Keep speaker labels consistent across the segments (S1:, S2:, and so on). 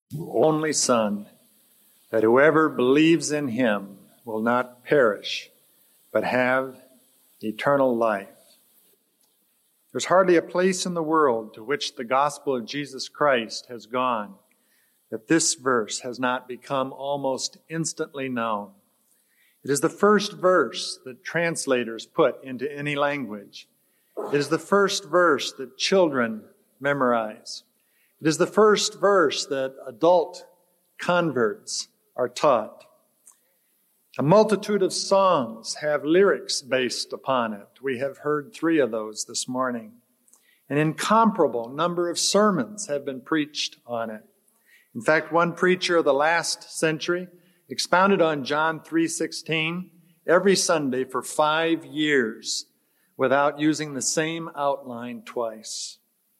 S1: only Son, that whoever believes in him will not perish, but have eternal life. There's hardly a place in the world to which the gospel of Jesus Christ has gone that this verse has not become almost instantly known. It is the first verse that translators put into any language. It is the first verse that children memorize. It is the first verse that adult converts are taught. A multitude of songs have lyrics based upon it. We have heard 3 of those this morning. An incomparable number of sermons have been preached on it. In fact, one preacher of the last century expounded on John 3:16 every Sunday for 5 years without using the same outline twice.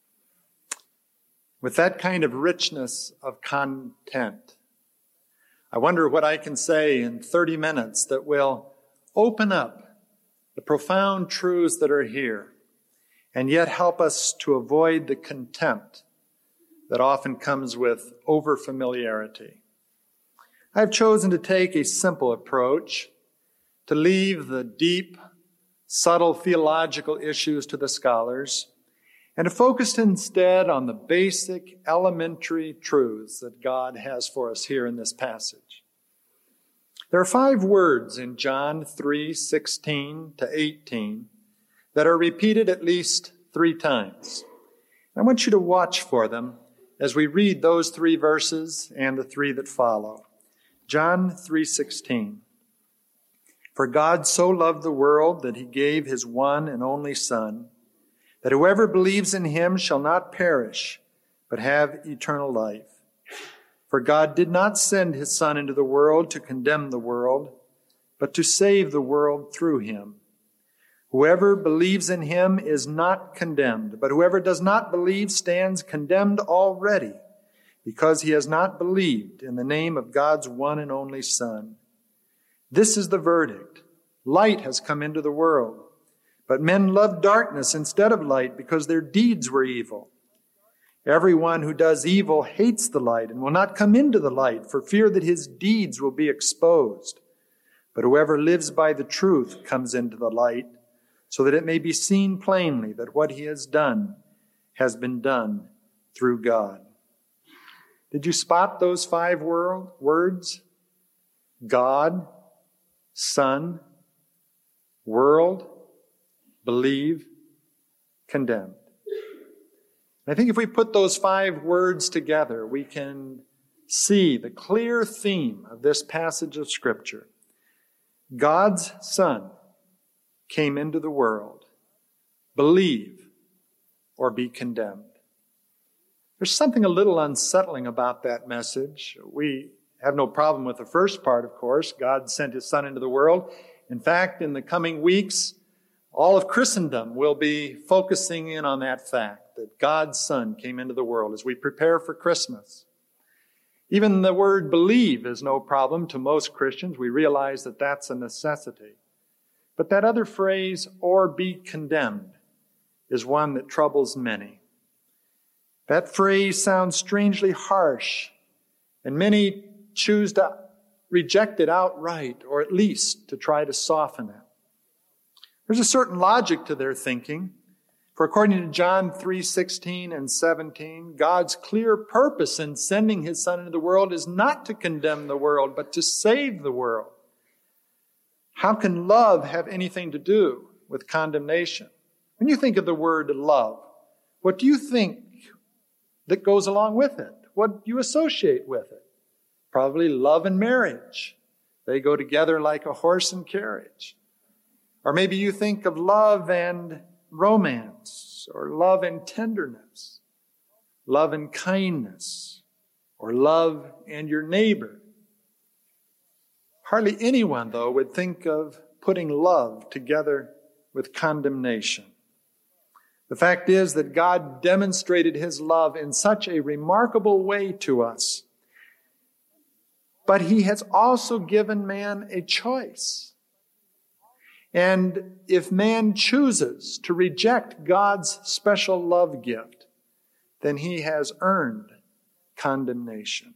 S1: With that kind of richness of content, I wonder what I can say in 30 minutes that will open up the profound truths that are here and yet help us to avoid the contempt that often comes with overfamiliarity. I've chosen to take a simple approach, to leave the deep, subtle theological issues to the scholars, and to focus instead on the basic, elementary truths that God has for us here in this passage. There are 5 words in John 3:16 to 18 that are repeated at least 3 times. I want you to watch for them as we read those 3 verses and the 3 that follow. John 3:16. For God so loved the world that he gave his one and only Son, that whoever believes in him shall not perish, but have eternal life. For God did not send his Son into the world to condemn the world, but to save the world through him. Whoever believes in him is not condemned, but whoever does not believe stands condemned already, because he has not believed in the name of God's one and only Son. This is the verdict. Light has come into the world, but men loved darkness instead of light because their deeds were evil. Everyone who does evil hates the light and will not come into the light for fear that his deeds will be exposed. But whoever lives by the truth comes into the light, so that it may be seen plainly that what he has done has been done through God. Did you spot those 5 words? God, Son, world, believe, condemned. I think if we put those 5 words together, we can see the clear theme of this passage of Scripture. God's Son came into the world. Believe or be condemned. There's something a little unsettling about that message. We have no problem with the first part, of course. God sent his Son into the world. In fact, in the coming weeks, all of Christendom will be focusing in on that fact, that God's Son came into the world as we prepare for Christmas. Even the word believe is no problem to most Christians. We realize that that's a necessity. But that other phrase, or be condemned, is one that troubles many. That phrase sounds strangely harsh, and many choose to reject it outright, or at least to try to soften it. There's a certain logic to their thinking. For according to John 3:16 and 17, God's clear purpose in sending his Son into the world is not to condemn the world, but to save the world. How can love have anything to do with condemnation? When you think of the word love, what do you think that goes along with it? What do you associate with it? Probably love and marriage. They go together like a horse and carriage. Or maybe you think of love and romance, or love and tenderness, love and kindness, or love and your neighbor. Hardly anyone, though, would think of putting love together with condemnation. The fact is that God demonstrated his love in such a remarkable way to us. But he has also given man a choice. And if man chooses to reject God's special love gift, then he has earned condemnation.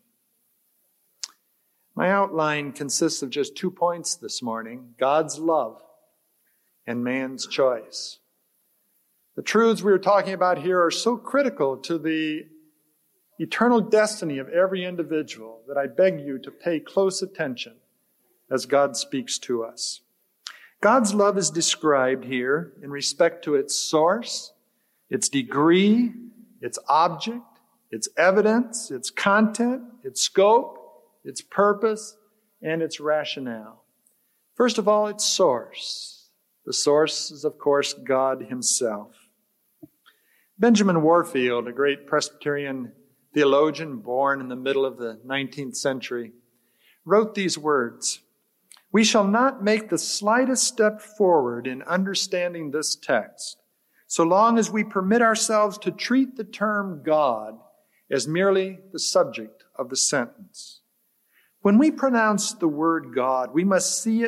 S1: My outline consists of just 2 points this morning: God's love and man's choice. The truths we are talking about here are so critical to the eternal destiny of every individual that I beg you to pay close attention as God speaks to us. God's love is described here in respect to its source, its degree, its object, its evidence, its content, its scope, its purpose, and its rationale. First of all, its source. The source is, of course, God himself. Benjamin Warfield, a great Presbyterian theologian born in the middle of the 19th century, wrote these words: "We shall not make the slightest step forward in understanding this text so long as we permit ourselves to treat the term God as merely the subject of the sentence. When we pronounce the word God, we must see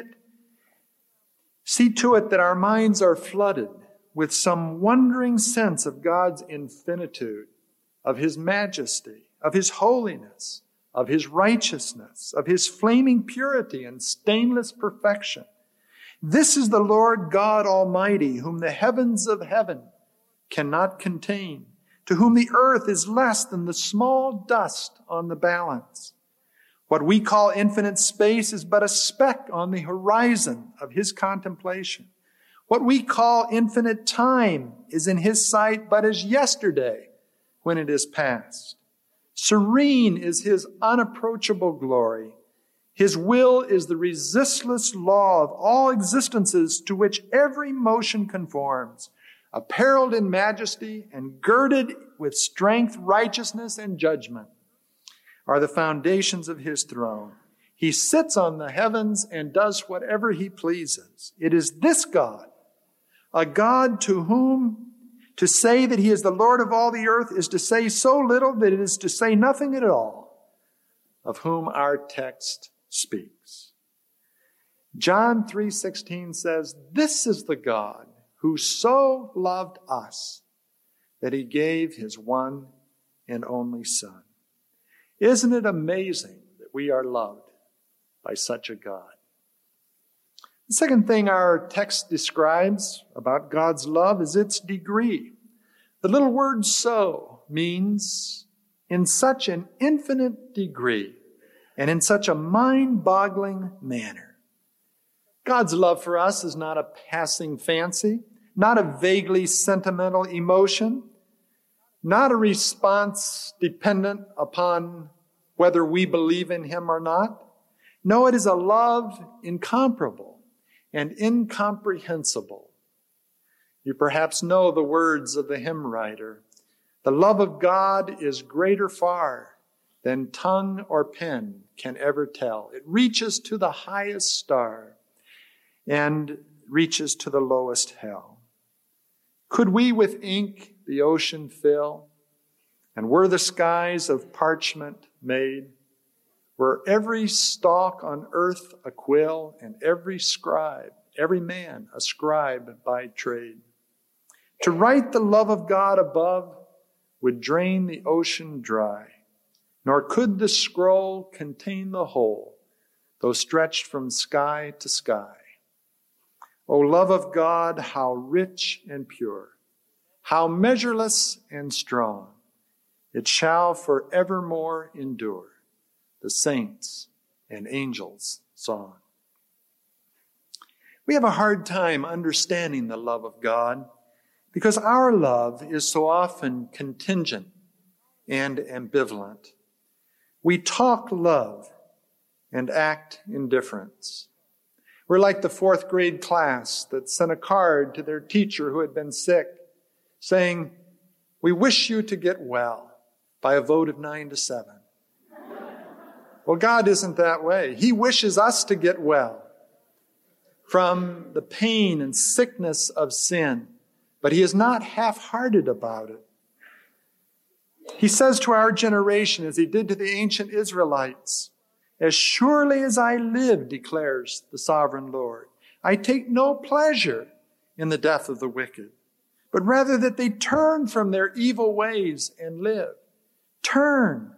S1: to it that our minds are flooded with some wondering sense of God's infinitude, of his majesty, of his holiness, of his righteousness, of his flaming purity and stainless perfection. This is the Lord God Almighty, whom the heavens of heaven cannot contain, to whom the earth is less than the small dust on the balance. What we call infinite space is but a speck on the horizon of his contemplation. What we call infinite time is in his sight but as yesterday when it is past. Serene is his unapproachable glory. His will is the resistless law of all existences to which every motion conforms, apparelled in majesty and girded with strength, righteousness, and judgment are the foundations of his throne. He sits on the heavens and does whatever he pleases. It is this God, a God to whom to say that he is the Lord of all the earth is to say so little that it is to say nothing at all, of whom our text speaks. John 3:16 says, "This is the God who so loved us that he gave his one and only Son." Isn't it amazing that we are loved by such a God? The second thing our text describes about God's love is its degree. The little word "so" means in such an infinite degree and in such a mind-boggling manner. God's love for us is not a passing fancy, not a vaguely sentimental emotion, not a response dependent upon whether we believe in him or not. No, it is a love incomparable and incomprehensible. You perhaps know the words of the hymn writer: "The love of God is greater far than tongue or pen can ever tell. It reaches to the highest star and reaches to the lowest hell." Could we with ink the ocean fill, and were the skies of parchment made, were every stalk on earth a quill, and every scribe, every man a scribe by trade, to write the love of God above would drain the ocean dry, nor could the scroll contain the whole, though stretched from sky to sky. O love of God, how rich and pure, how measureless and strong, it shall forevermore endure, the saints' and angels' song. We have a hard time understanding the love of God because our love is so often contingent and ambivalent. We talk love and act indifference. We're like the 4th grade class that sent a card to their teacher who had been sick, saying, "We wish you to get well," by a vote of 9-7. Well, God isn't that way. He wishes us to get well from the pain and sickness of sin, but he is not half-hearted about it. He says to our generation, as he did to the ancient Israelites, "As surely as I live, declares the sovereign Lord, I take no pleasure in the death of the wicked, but rather that they turn from their evil ways and live. Turn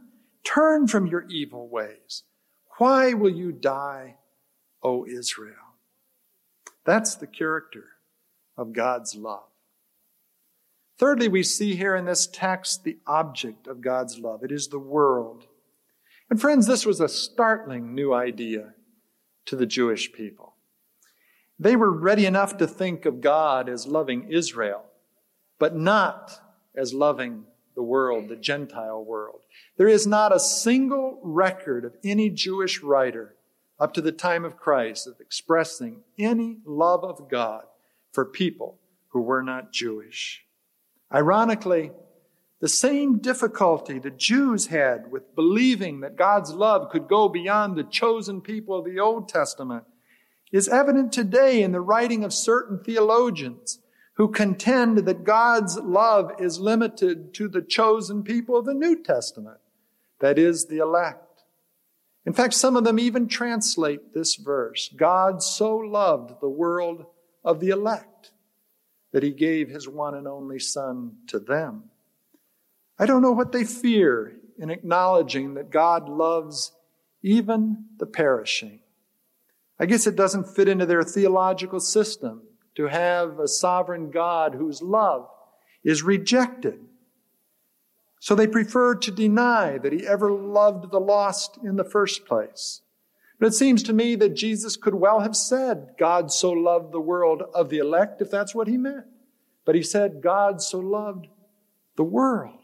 S1: Turn from your evil ways. Why will you die, O Israel? That's the character of God's love. Thirdly, we see here in this text the object of God's love. It is the world. And friends, this was a startling new idea to the Jewish people. They were ready enough to think of God as loving Israel, but not as loving the world, the Gentile world. There is not a single record of any Jewish writer up to the time of Christ of expressing any love of God for people who were not Jewish. Ironically, the same difficulty the Jews had with believing that God's love could go beyond the chosen people of the Old Testament is evident today in the writing of certain theologians who contend that God's love is limited to the chosen people of the New Testament, that is, the elect. In fact, some of them even translate this verse, God so loved the world of the elect that he gave his one and only Son to them. I don't know what they fear in acknowledging that God loves even the perishing. I guess it doesn't fit into their theological system to have a sovereign God whose love is rejected. So they prefer to deny that he ever loved the lost in the first place. But it seems to me that Jesus could well have said, God so loved the world of the elect, if that's what he meant. But he said, God so loved the world.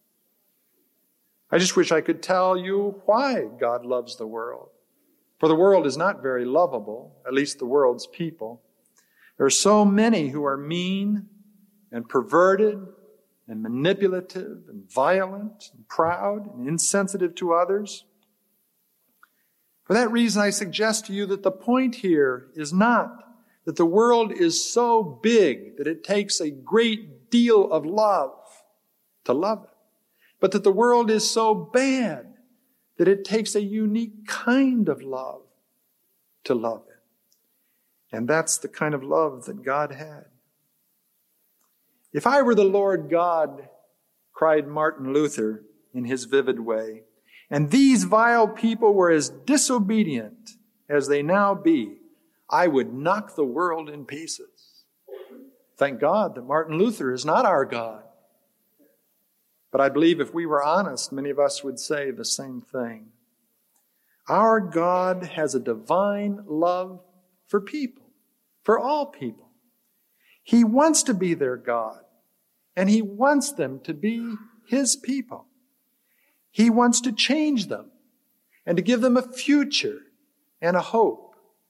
S1: I just wish I could tell you why God loves the world. For the world is not very lovable, at least the world's people. There are so many who are mean and perverted and manipulative and violent and proud and insensitive to others. For that reason, I suggest to you that the point here is not that the world is so big that it takes a great deal of love to love it, but that the world is so bad that it takes a unique kind of love to love it. And that's the kind of love that God had. If I were the Lord God, cried Martin Luther in his vivid way, and these vile people were as disobedient as they now be, I would knock the world in pieces. Thank God that Martin Luther is not our God. But I believe if we were honest, many of us would say the same thing. Our God has a divine love for people, for all people. He wants to be their God, and he wants them to be his people. He wants to change them and to give them a future and a hope.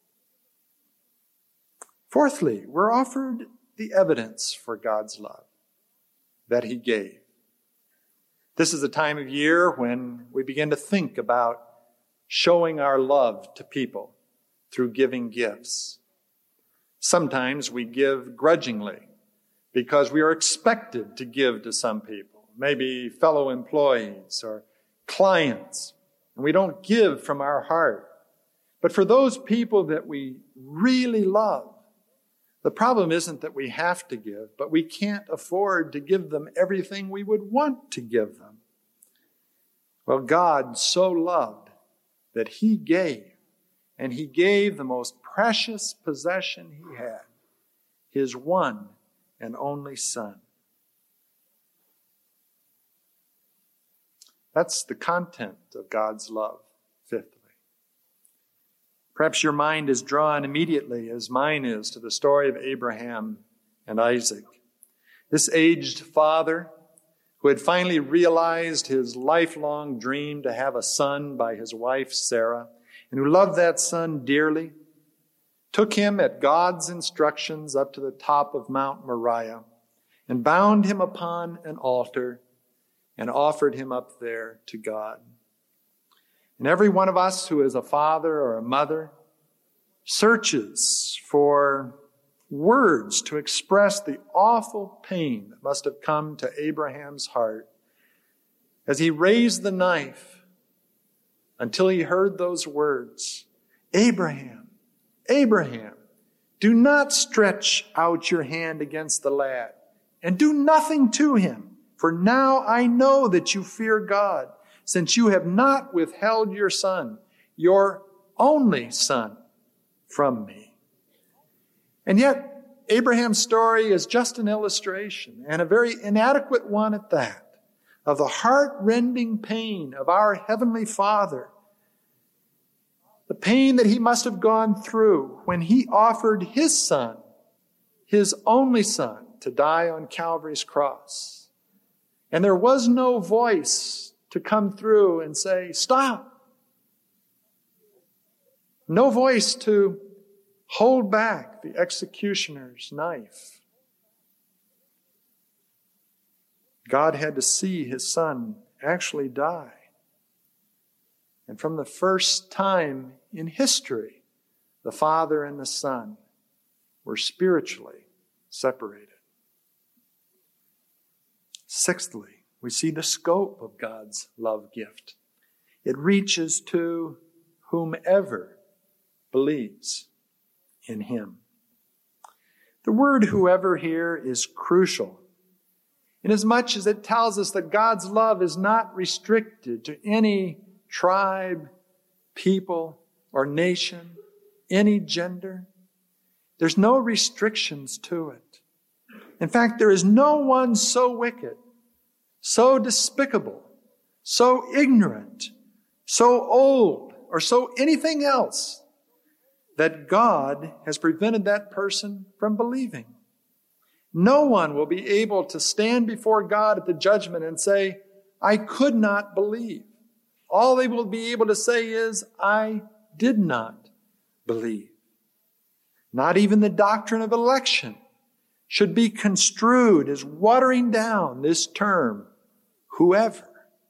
S1: Fourthly, we're offered the evidence for God's love that he gave. This is a time of year when we begin to think about showing our love to people through giving gifts. Sometimes we give grudgingly because we are expected to give to some people, maybe fellow employees or clients, and we don't give from our heart. But for those people that we really love, the problem isn't that we have to give, but we can't afford to give them everything we would want to give them. Well, God so loved that he gave, and he gave the most precious possession he had, his one and only Son. That's the content of God's love, fifthly. Perhaps your mind is drawn immediately, as mine is, to the story of Abraham and Isaac. This aged father, who had finally realized his lifelong dream to have a son by his wife Sarah, and who loved that son dearly, took him at God's instructions up to the top of Mount Moriah and bound him upon an altar and offered him up there to God. And every one of us who is a father or a mother searches for words to express the awful pain that must have come to Abraham's heart as he raised the knife until he heard those words, Abraham, Abraham, do not stretch out your hand against the lad and do nothing to him, for now I know that you fear God, since you have not withheld your Son, your only Son, from me. And yet, Abraham's story is just an illustration, and a very inadequate one at that, of the heart-rending pain of our Heavenly Father. The pain that he must have gone through when he offered his Son, his only Son, to die on Calvary's cross. And there was no voice to come through and say, stop. No voice to hold back the executioner's knife. God had to see his Son actually die. And from the first time in history, the Father and the Son were spiritually separated. Sixthly, we see the scope of God's love gift. It reaches to whomever believes in him. The word whoever here is crucial, inasmuch as it tells us that God's love is not restricted to any tribe, people, or nation, any gender. There's no restrictions to it. In fact, there is no one so wicked, so despicable, so ignorant, so old, or so anything else that God has prevented that person from believing. No one will be able to stand before God at the judgment and say, I could not believe. All they will be able to say is, I did not believe. Not even the doctrine of election should be construed as watering down this term, whoever.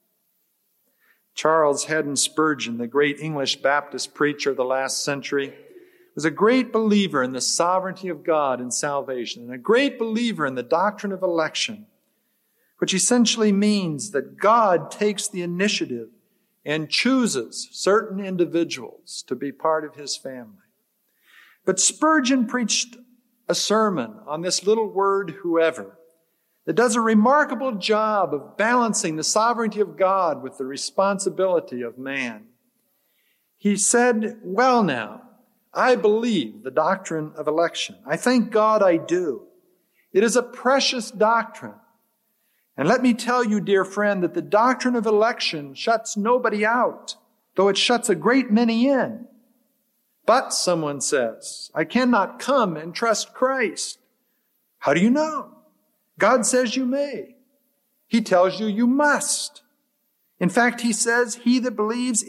S1: Charles Haddon Spurgeon, the great English Baptist preacher of the last century, was a great believer in the sovereignty of God in salvation, and a great believer in the doctrine of election, which essentially means that God takes the initiative and chooses certain individuals to be part of his family. But Spurgeon preached a sermon on this little word, whoever, that does a remarkable job of balancing the sovereignty of God with the responsibility of man. He said, well now, I believe the doctrine of election. I thank God I do. It is a precious doctrine. And let me tell you, dear friend, that the doctrine of election shuts nobody out, though it shuts a great many in. But, someone says, I cannot come and trust Christ. How do you know? God says you may. He tells you you must. In fact, he says, he that believes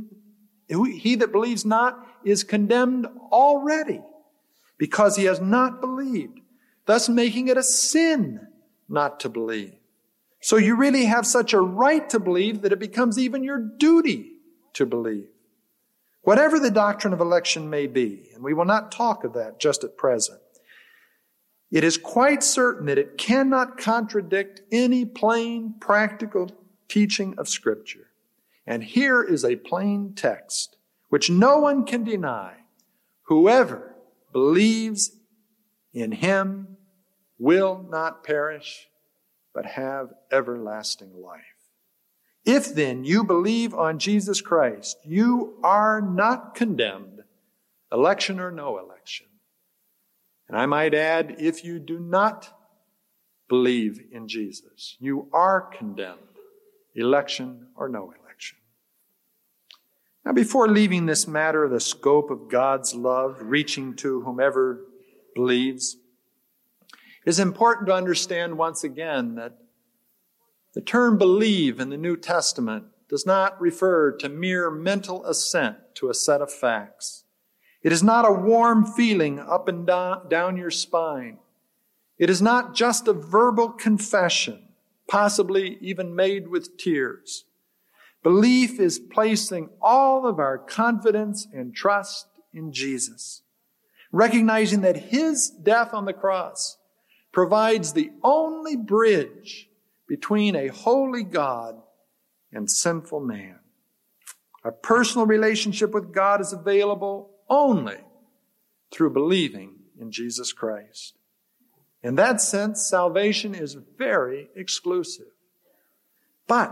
S1: not is condemned already, because he has not believed, thus making it a sin not to believe. So you really have such a right to believe that it becomes even your duty to believe. Whatever the doctrine of election may be, and we will not talk of that just at present, it is quite certain that it cannot contradict any plain, practical teaching of Scripture. And here is a plain text, which no one can deny. Whoever believes in him will not perish, but have everlasting life. If then you believe on Jesus Christ, you are not condemned, election or no election. And I might add, if you do not believe in Jesus, you are condemned, election or no election. Now, before leaving this matter of the scope of God's love reaching to whomever believes, it is important to understand once again that the term believe in the New Testament does not refer to mere mental assent to a set of facts. It is not a warm feeling up and down your spine. It is not just a verbal confession, possibly even made with tears. Belief is placing all of our confidence and trust in Jesus, recognizing that his death on the cross provides the only bridge between a holy God and sinful man. A personal relationship with God is available only through believing in Jesus Christ. In that sense, salvation is very exclusive. But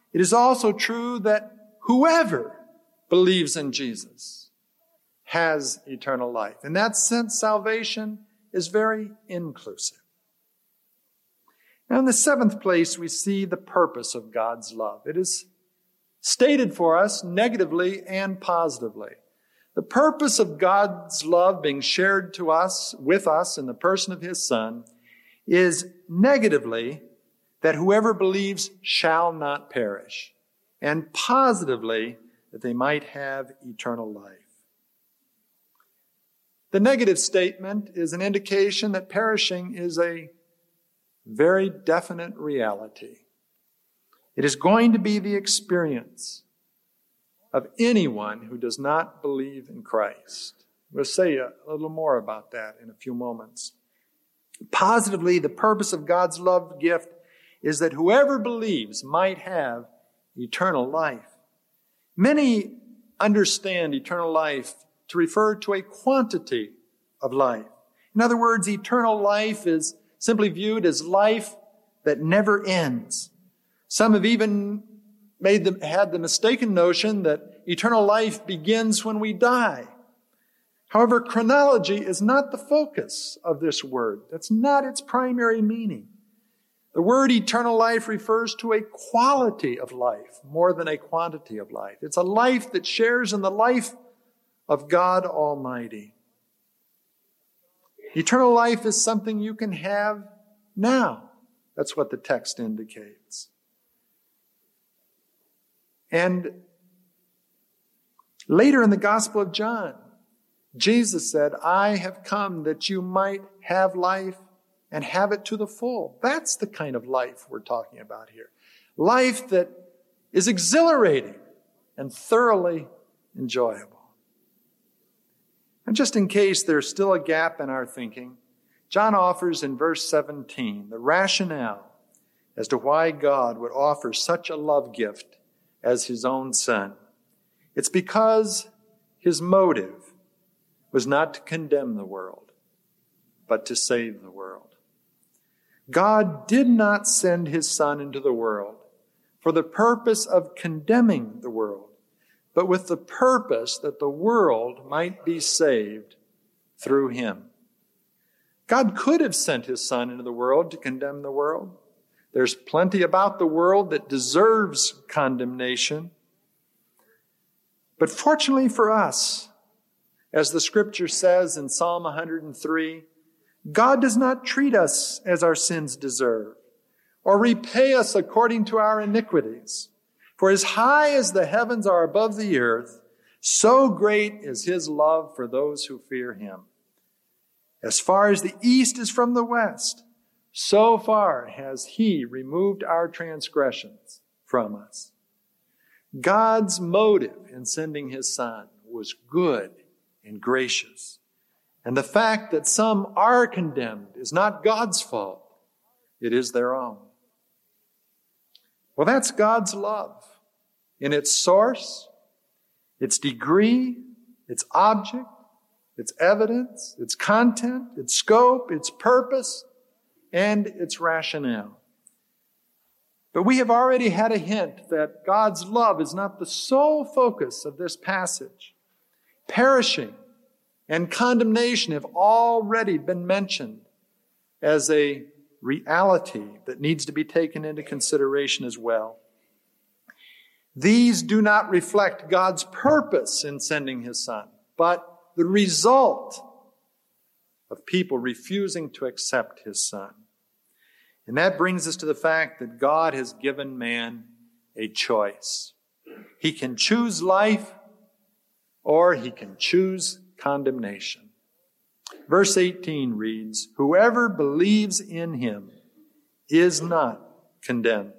S1: it is also true that whoever believes in Jesus has eternal life. In that sense, salvation is very inclusive. Now, in the seventh place, we see the purpose of God's love. It is stated for us negatively and positively. The purpose of God's love being shared to us, with us in the person of his Son, is negatively that whoever believes shall not perish, and positively that they might have eternal life. The negative statement is an indication that perishing is a very definite reality. It is going to be the experience of anyone who does not believe in Christ. We'll say a little more about that in a few moments. Positively, the purpose of God's love gift is that whoever believes might have eternal life. Many understand eternal life to refer to a quantity of life. In other words, eternal life is simply viewed as life that never ends. Some have even had the mistaken notion that eternal life begins when we die. However, chronology is not the focus of this word. That's not its primary meaning. The word eternal life refers to a quality of life more than a quantity of life. It's a life that shares in the life of God Almighty. Eternal life is something you can have now. That's what the text indicates. And later in the Gospel of John, Jesus said, I have come that you might have life and have it to the full. That's the kind of life we're talking about here. Life that is exhilarating and thoroughly enjoyable. And just in case there's still a gap in our thinking, John offers in verse 17 the rationale as to why God would offer such a love gift as his own Son. It's because his motive was not to condemn the world, but to save the world. God did not send his Son into the world for the purpose of condemning the world, but with the purpose that the world might be saved through him. God could have sent his Son into the world to condemn the world. There's plenty about the world that deserves condemnation. But fortunately for us, as the scripture says in Psalm 103, God does not treat us as our sins deserve, or repay us according to our iniquities. For as high as the heavens are above the earth, so great is his love for those who fear him. As far as the east is from the west, so far has he removed our transgressions from us. God's motive in sending his Son was good and gracious. And the fact that some are condemned is not God's fault. It is their own. Well, that's God's love in its source, its degree, its object, its evidence, its content, its scope, its purpose, and its rationale. But we have already had a hint that God's love is not the sole focus of this passage. Perishing and condemnation have already been mentioned as a reality that needs to be taken into consideration as well. These do not reflect God's purpose in sending his Son, but the result of people refusing to accept his Son. And that brings us to the fact that God has given man a choice. He can choose life or he can choose condemnation. Verse 18 reads, whoever believes in him is not condemned.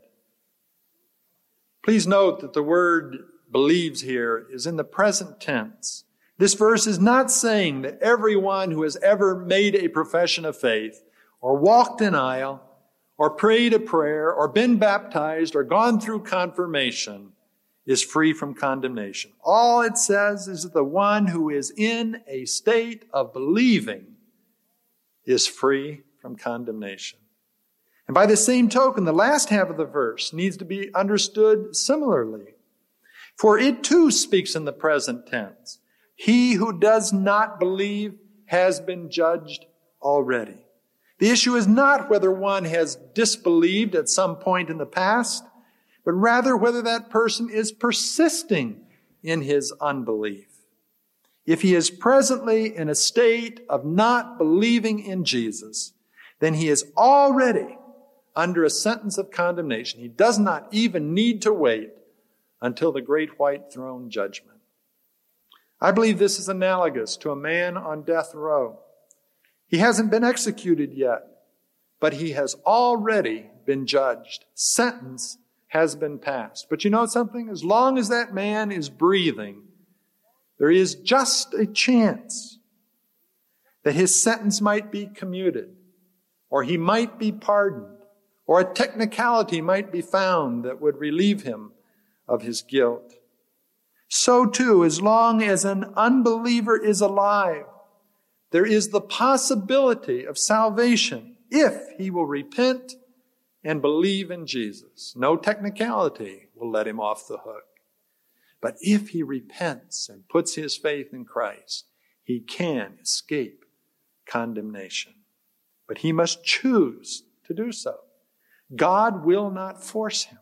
S1: Please note that the word believes here is in the present tense. This verse is not saying that everyone who has ever made a profession of faith or walked an aisle or prayed a prayer or been baptized or gone through confirmation is free from condemnation. All it says is that the one who is in a state of believing is free from condemnation. And by the same token, the last half of the verse needs to be understood similarly. For it too speaks in the present tense. He who does not believe has been judged already. The issue is not whether one has disbelieved at some point in the past, but rather whether that person is persisting in his unbelief. If he is presently in a state of not believing in Jesus, then he is already under a sentence of condemnation. He does not even need to wait until the great white throne judgment. I believe this is analogous to a man on death row. He hasn't been executed yet, but he has already been judged. Sentence has been passed. But you know something? As long as that man is breathing, there is just a chance that his sentence might be commuted, or he might be pardoned, or a technicality might be found that would relieve him of his guilt. So too, as long as an unbeliever is alive, there is the possibility of salvation if he will repent and believe in Jesus. No technicality will let him off the hook. But if he repents and puts his faith in Christ, he can escape condemnation. But he must choose to do so. God will not force him.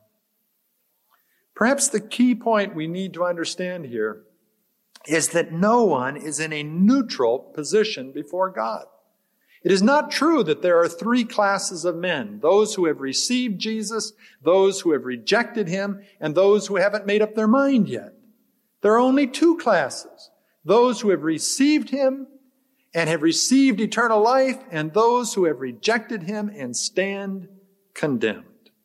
S1: Perhaps the key point we need to understand here is that no one is in a neutral position before God. It is not true that there are three classes of men: those who have received Jesus, those who have rejected him, and those who haven't made up their mind yet. There are only two classes: those who have received him and have received eternal life, and those who have rejected him and stand condemned.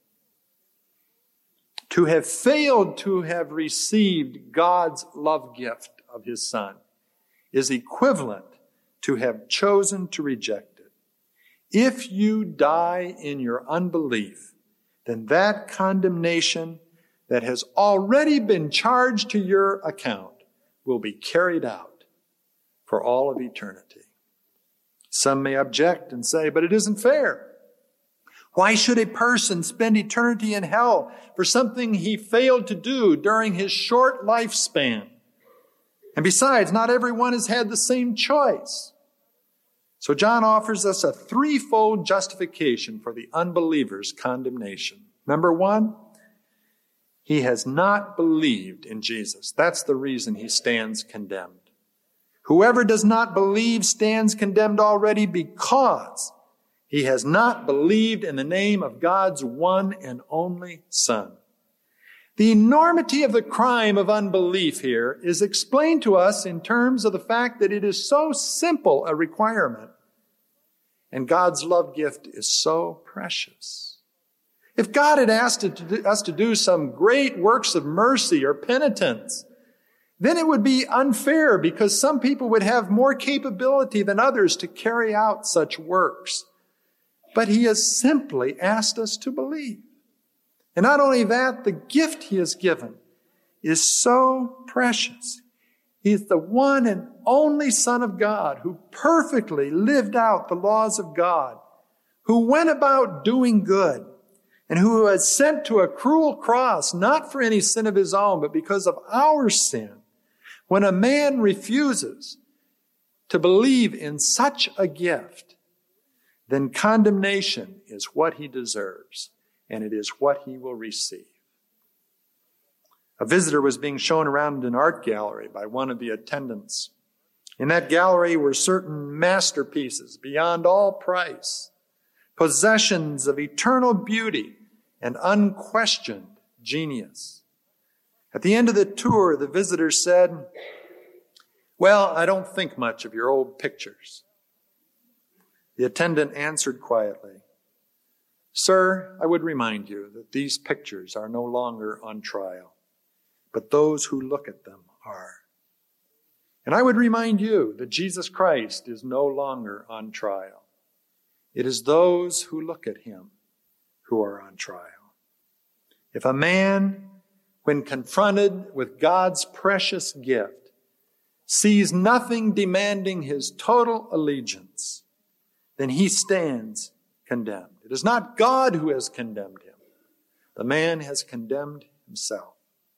S1: To have failed to have received God's love gift of his Son is equivalent to have chosen to reject it. If you die in your unbelief, then that condemnation that has already been charged to your account will be carried out for all of eternity. Some may object and say, but it isn't fair. Why should a person spend eternity in hell for something he failed to do during his short lifespan? And besides, not everyone has had the same choice. So John offers us a threefold justification for the unbeliever's condemnation. Number one, he has not believed in Jesus. That's the reason he stands condemned. Whoever does not believe stands condemned already because he has not believed in the name of God's one and only Son. The enormity of the crime of unbelief here is explained to us in terms of the fact that it is so simple a requirement, and God's love gift is so precious. If God had asked us to do some great works of mercy or penitence, then it would be unfair because some people would have more capability than others to carry out such works. But he has simply asked us to believe. And not only that, the gift he has given is so precious. He is the one and only Son of God who perfectly lived out the laws of God, who went about doing good, and who was sent to a cruel cross, not for any sin of his own, but because of our sin. When a man refuses to believe in such a gift, then condemnation is what he deserves, and it is what he will receive. A visitor was being shown around an art gallery by one of the attendants. In that gallery were certain masterpieces beyond all price, possessions of eternal beauty and unquestioned genius. At the end of the tour, the visitor said, "Well, I don't think much of your old pictures." The attendant answered quietly, "Sir, I would remind you that these pictures are no longer on trial, but those who look at them are. And I would remind you that Jesus Christ is no longer on trial. It is those who look at him who are on trial. If a man, when confronted with God's precious gift, sees nothing demanding his total allegiance, then he stands condemned. It is not God who has condemned him. The man has condemned himself.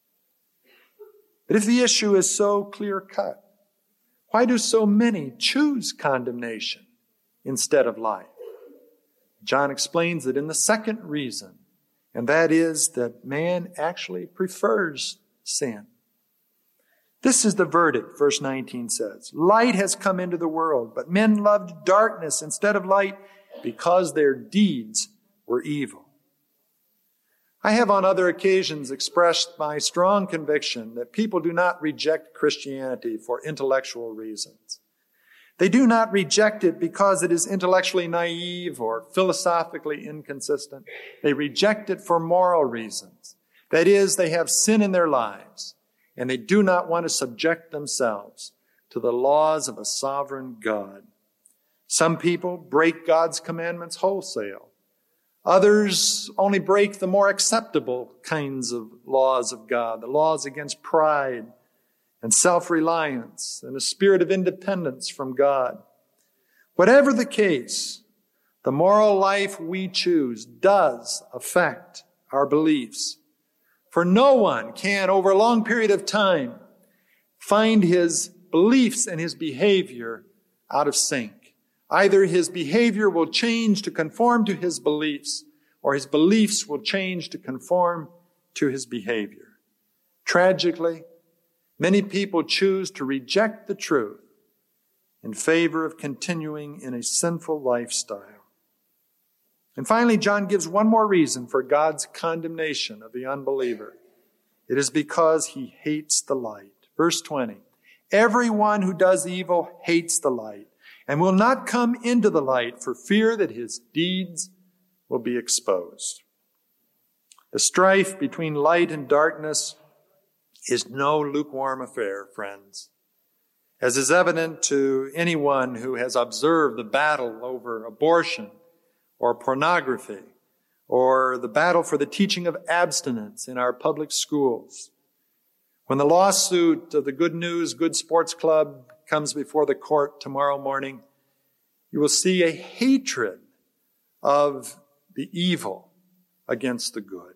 S1: But if the issue is so clear-cut, why do so many choose condemnation instead of life? John explains it in the second reason, and that is that man actually prefers sin. This is the verdict, verse 19 says. Light has come into the world, but men loved darkness instead of light because their deeds were evil. I have on other occasions expressed my strong conviction that people do not reject Christianity for intellectual reasons. They do not reject it because it is intellectually naive or philosophically inconsistent. They reject it for moral reasons. That is, they have sin in their lives, and they do not want to subject themselves to the laws of a sovereign God. Some people break God's commandments wholesale. Others only break the more acceptable kinds of laws of God, the laws against pride and self-reliance and a spirit of independence from God. Whatever the case, the moral life we choose does affect our beliefs. For no one can, over a long period of time, find his beliefs and his behavior out of sync. Either his behavior will change to conform to his beliefs, or his beliefs will change to conform to his behavior. Tragically, many people choose to reject the truth in favor of continuing in a sinful lifestyle. And finally, John gives one more reason for God's condemnation of the unbeliever. It is because he hates the light. Verse 20, everyone who does evil hates the light and will not come into the light for fear that his deeds will be exposed. The strife between light and darkness is no lukewarm affair, friends, as is evident to anyone who has observed the battle over abortion or pornography or the battle for the teaching of abstinence in our public schools. When the lawsuit of the Good News Good Sports Club comes before the court tomorrow morning, you will see a hatred of the evil against the good.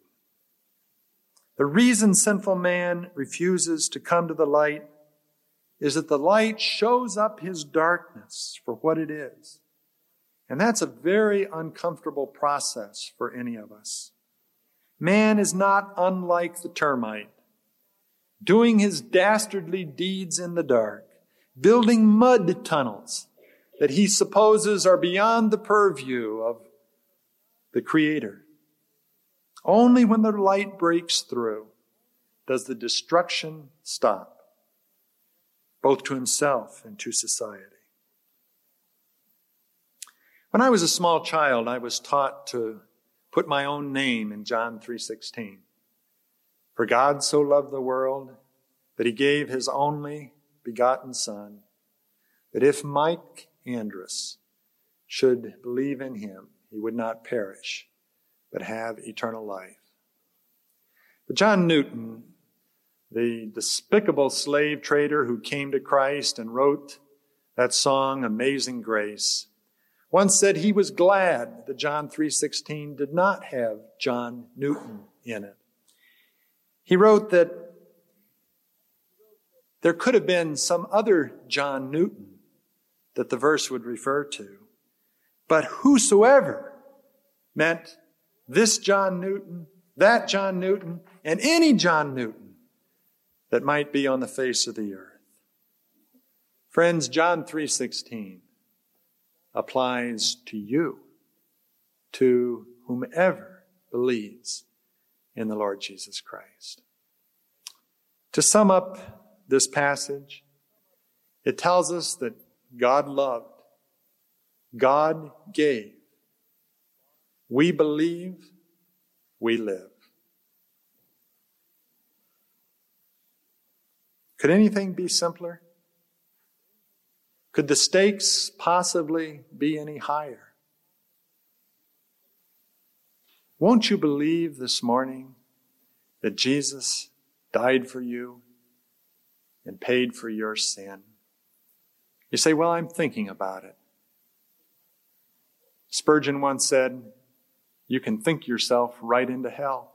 S1: The reason sinful man refuses to come to the light is that the light shows up his darkness for what it is. And that's a very uncomfortable process for any of us. Man is not unlike the termite, doing his dastardly deeds in the dark, building mud tunnels that he supposes are beyond the purview of the Creator. Only when the light breaks through does the destruction stop, both to himself and to society. When I was a small child, I was taught to put my own name in John 3:16. For God so loved the world that he gave his only begotten Son, that if Mike Andrus should believe in him, he would not perish, but have eternal life. But John Newton, the despicable slave trader who came to Christ and wrote that song, Amazing Grace, once said he was glad that John 3:16 did not have John Newton in it. He wrote that there could have been some other John Newton that the verse would refer to, but whosoever meant this John Newton, that John Newton, and any John Newton that might be on the face of the earth. Friends, John 3:16 applies to you, to whomever believes in the Lord Jesus Christ. To sum up this passage, it tells us that God loved, God gave, we believe, we live. Could anything be simpler? Could the stakes possibly be any higher? Won't you believe this morning that Jesus died for you and paid for your sin? You say, well, I'm thinking about it. Spurgeon once said, you can think yourself right into hell.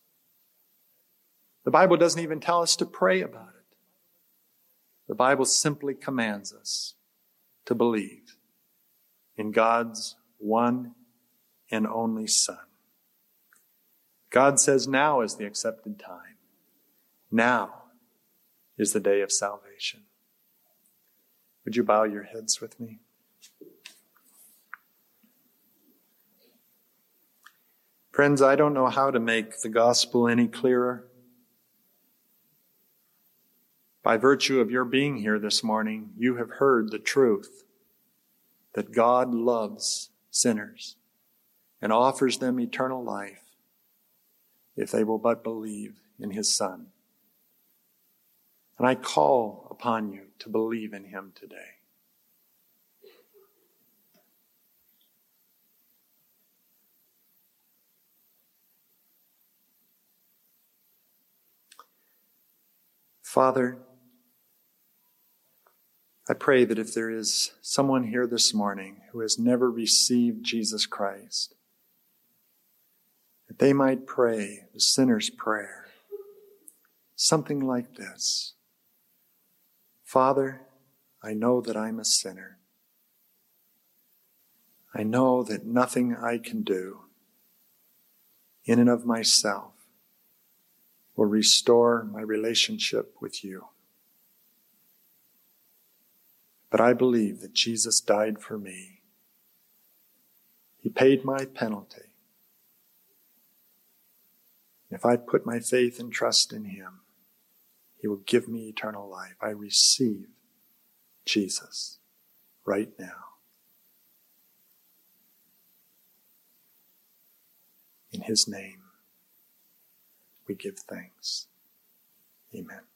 S1: The Bible doesn't even tell us to pray about it. The Bible simply commands us to believe in God's one and only Son. God says now is the accepted time. Now is the day of salvation. Would you bow your heads with me? Friends, I don't know how to make the gospel any clearer. By virtue of your being here this morning, you have heard the truth that God loves sinners and offers them eternal life if they will but believe in his Son. And I call upon you to believe in him today. Father, I pray that if there is someone here this morning who has never received Jesus Christ, that they might pray the sinner's prayer, something like this. Father, I know that I'm a sinner. I know that nothing I can do in and of myself will restore my relationship with you. But I believe that Jesus died for me. He paid my penalty. If I put my faith and trust in him, he will give me eternal life. I receive Jesus right now. In his name, we give thanks. Amen.